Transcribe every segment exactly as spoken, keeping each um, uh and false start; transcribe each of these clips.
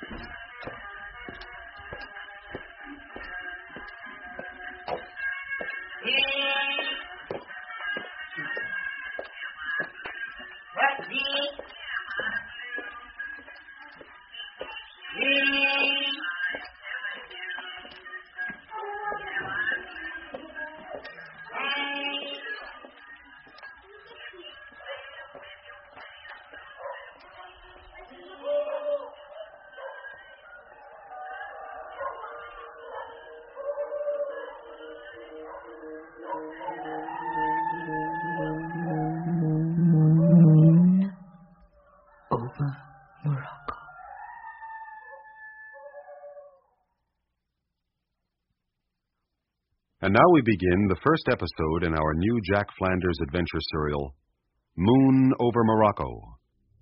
And now we begin the first episode in our new Jack Flanders adventure serial, Moon over Morocco.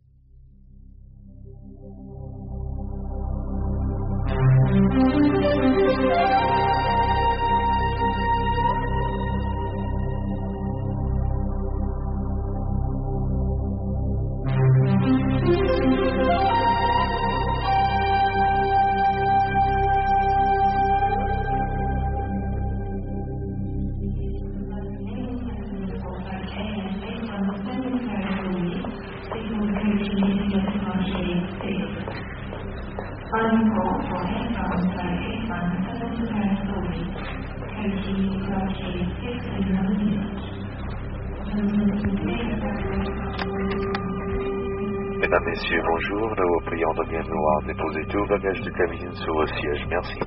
Mesdames, Messieurs, bonjour. Nous vous prions de bien vouloir déposer tous vos bagages de cabine sur le siège. Merci.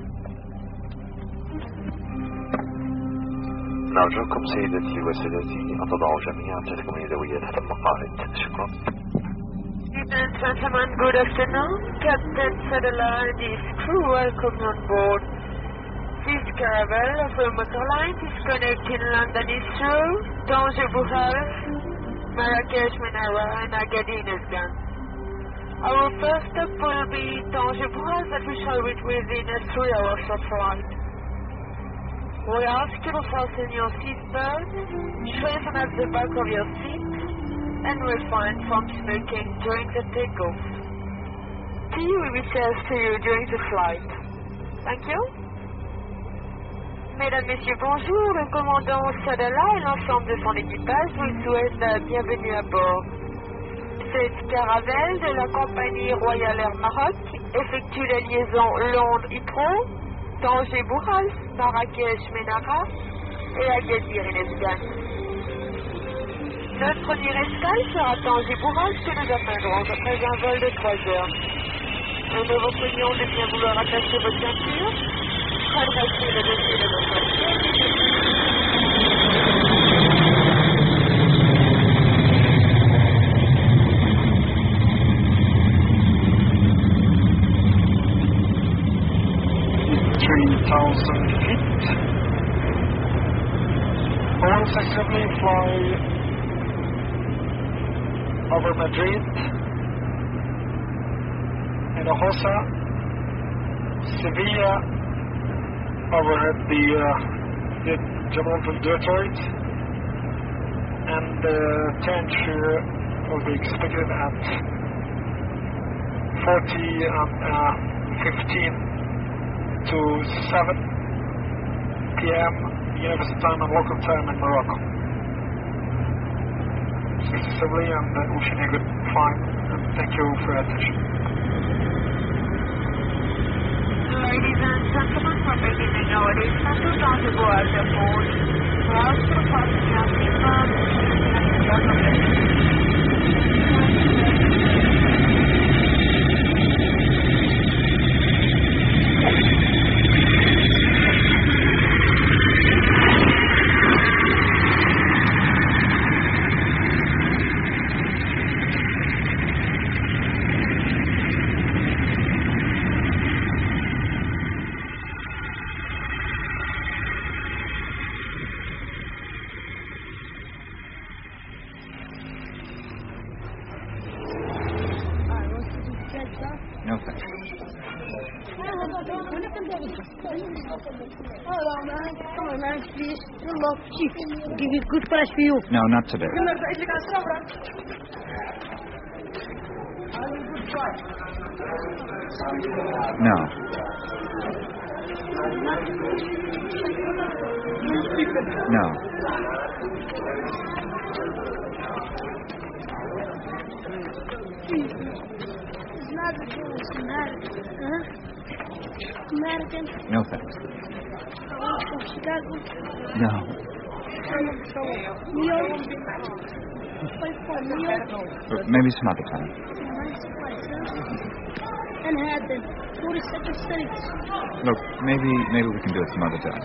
نرجوكم سيدتي وسادتي أن تضعوا جميعا تلكم يدويات في المقاعد. شكرا. Ladies and gentlemen, good afternoon. Captain Satellite is crew welcome on board. This caravel of a motor line is connecting London Heathrow, Tanger Bucharest, Marrakesh, Menara, and Agadir Ezgan. Our first stop will be Tanger Bucharest, that we shall reach within a three hours of flight. We ask you to fasten your seatbelt, straighten up the back of your seat, and refrain from smoking during the takeoff. Tea will be served to you during the flight. Thank you. Mesdames, Messieurs, bonjour. Le commandant Sadala et l'ensemble de son équipage vous souhaitent la bienvenue à bord. Cette caravelle de la compagnie Royal Air Maroc effectue la liaison Londres-Heathrow, Tanger-Bucharest, Marrakech-Menara et Agadir-Ezgan. Notre première escale sera Tanger-Bucharest que nous atteindrons après un vol de trois heures. Nous vous prions de bien vouloir attacher votre ceinture, redresser le dossier de votre assiette. three thousand feet. All successfully fly over Madrid, Hinojosa, Sevilla, overhead the, uh, the Gibraltar Detroit, and uh, Tangier will be expected at forty and uh, fifteen to seven p m Universal Time and local time in Morocco. Successively, and uh, wishing you a good flight, and thank you for your attention. Ladies and gentlemen, we're beginning our descent to Tanger-Bucharest Airport. We ask you to fasten your seatbelt and your No, thanks. Hello, man. Come on, man, please. Look, chief. We'll give you a good price for you. No, not today. No. No. American. No thanks. Chicago. No. New York. Place for New York. Maybe some other time. Nice place, huh? Manhattan. forty-second Street. Look, maybe maybe we can do it some other time.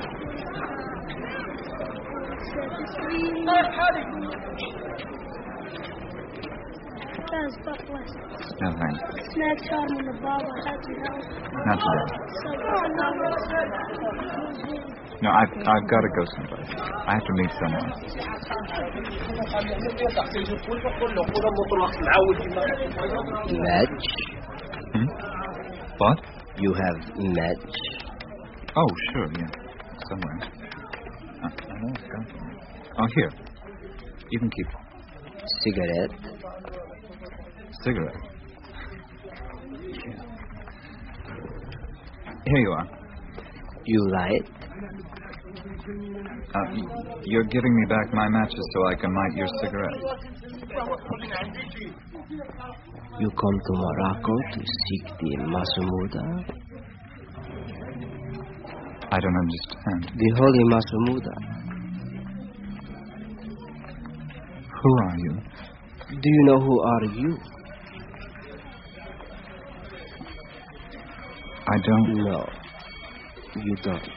forty-second Street. That's Buckless. No thanks. Snack charm in the bar by Happy House. Not today. No, I've, I've got to go someplace. I have to meet someone. Match? Hmm? What? You have match? Oh, sure, yeah. Somewhere. Uh, I know it's got them. Oh, here. You can keep it. Cigarette? Cigarette. Here you are. You light? Uh, you're giving me back my matches so I can light your cigarette. You come to Morocco to seek the Masumuda? I don't understand. The Holy Masumuda. Who are you? Do you know who are you? I don't. No, you don't.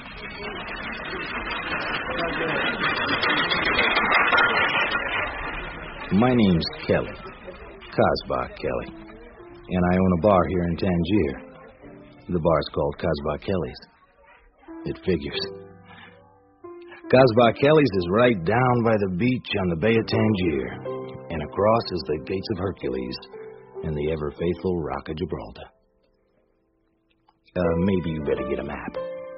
My name's Kelly, Kasbah Kelly, and I own a bar here in Tangier. The bar's called Kasbah Kelly's. It figures. Kasbah Kelly's is right down by the beach on the Bay of Tangier, and across is the Gates of Hercules and the ever-faithful Rock of Gibraltar. Uh, maybe you better get a map.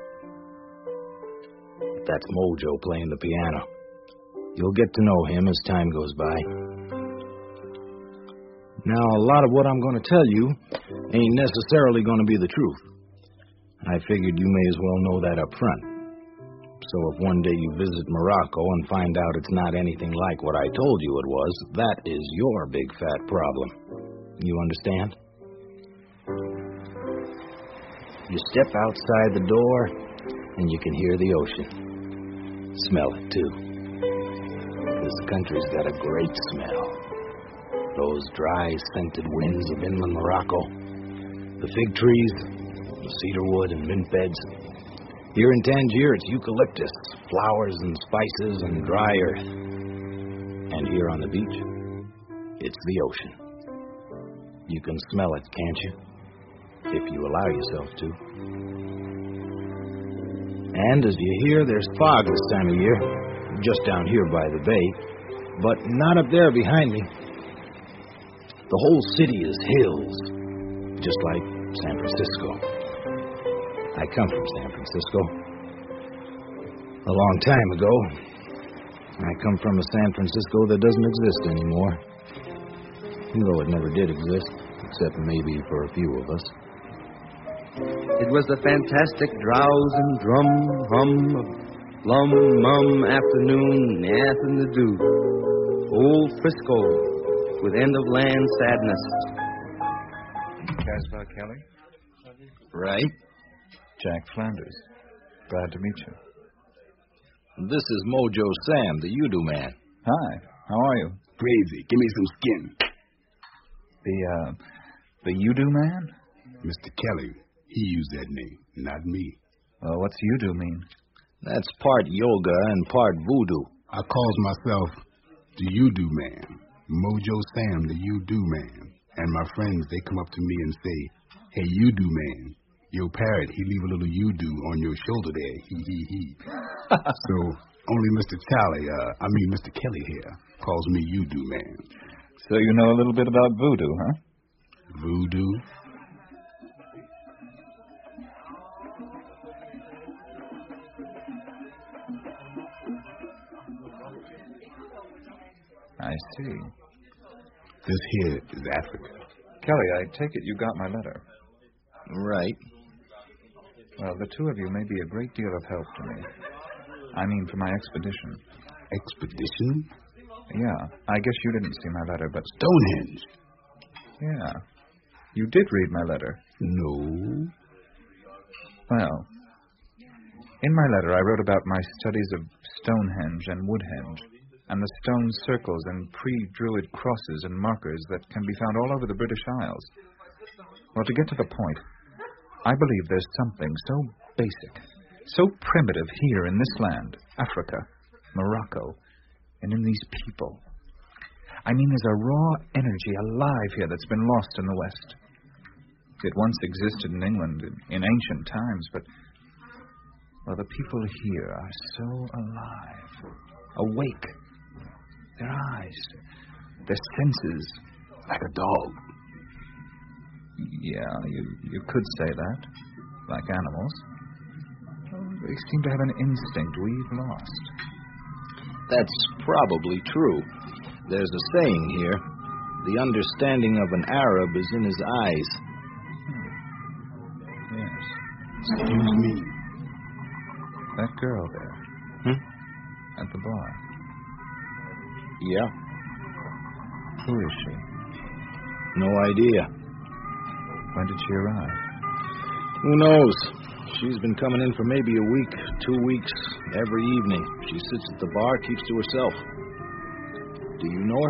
That's Mojo playing the piano. You'll get to know him as time goes by. Now, a lot of what I'm going to tell you ain't necessarily going to be the truth. I figured you may as well know that up front. So if one day you visit Morocco and find out it's not anything like what I told you it was, that is your big fat problem. You understand? You step outside the door, and you can hear the ocean. Smell it, too. This country's got a great smell. Those dry, scented winds of inland Morocco. The fig trees, the cedar wood and mint beds. Here in Tangier, it's eucalyptus, flowers and spices and dry earth. And here on the beach, it's the ocean. You can smell it, can't you? If you allow yourself to. And as you hear, there's fog this time of year, just down here by the bay, but not up there behind me. The whole city is hills, just like San Francisco. I come from San Francisco. A long time ago, I come from a San Francisco that doesn't exist anymore. Though it never did exist, except maybe for a few of us. It was the fantastic drowse and drum hum of lum mum afternoon, nothing to do. Old Frisco with end of land sadness. Kasbah Kelly? Right? Jack Flanders. Glad to meet you. This is Mojo Sam, the Udu man. Hi. How are you? Crazy. Give me some skin. The, uh, the Udu man? Mister Kelly. He used that name, not me. Well, what's Udu mean? That's part yoga and part voodoo. I calls myself the Udu man. Mojo Sam, the Udu man. And my friends, they come up to me and say, hey, Udu man, your parrot, he leave a little Udu on your shoulder there. He, he, he. So only Mister Charlie, uh, I mean Mister Kelly here, calls me Udu man. So you know a little bit about voodoo, huh? Voodoo? I see. This here is Africa. Kelly, I take it you got my letter. Right. Well, the two of you may be a great deal of help to me. I mean, for my expedition. Expedition? Yeah. I guess you didn't see my letter, but... Stonehenge. Yeah. You did read my letter. No. Well, in my letter I wrote about my studies of Stonehenge and Woodhenge, and the stone circles and pre-Druid crosses and markers that can be found all over the British Isles. Well, to get to the point, I believe there's something so basic, so primitive here in this land, Africa, Morocco, and in these people. I mean, there's a raw energy alive here that's been lost in the West. It once existed in England in, in ancient times, but, well, the people here are so alive, awake. Their eyes, their senses. Like a dog. Yeah, you, you could say that. Like animals. They seem to have an instinct we've lost. That's probably true. There's a saying here. The understanding of an Arab is in his eyes. Hmm. Yes. Excuse me. That girl there. Hmm? At the bar. Yeah. Who is she? No idea. When did she arrive? Who knows? She's been coming in for maybe a week, two weeks, every evening. She sits at the bar, keeps to herself. Do you know her?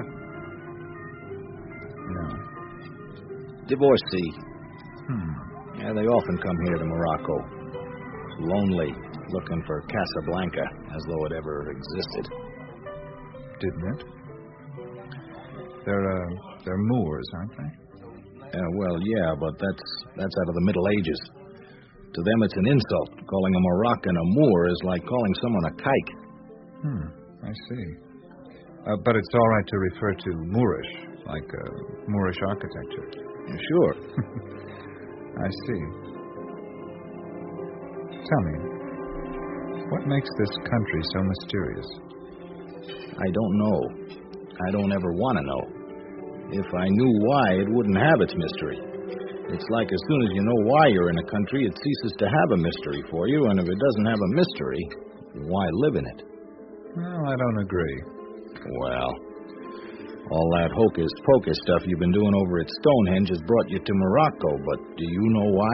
No. Divorcee. Hmm. Yeah, they often come here to Morocco. Lonely, looking for Casablanca, as though it ever existed. Didn't it? They're, uh, they're Moors, aren't they? Uh, well, yeah, but that's that's out of the Middle Ages. To them, it's an insult. Calling a Moroccan a Moor is like calling someone a kike. Hmm, I see. Uh, but it's all right to refer to Moorish, like uh, Moorish architecture. Sure. I see. Tell me, what makes this country so mysterious? I don't know. I don't ever want to know. If I knew why, it wouldn't have its mystery. It's like as soon as you know why you're in a country, it ceases to have a mystery for you, and if it doesn't have a mystery, why live in it? Well, I don't agree. Well, all that hocus-pocus stuff you've been doing over at Stonehenge has brought you to Morocco, but do you know why?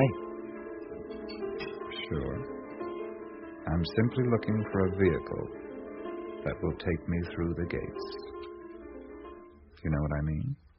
Sure. I'm simply looking for a vehicle that will take me through the gates. You know what I mean?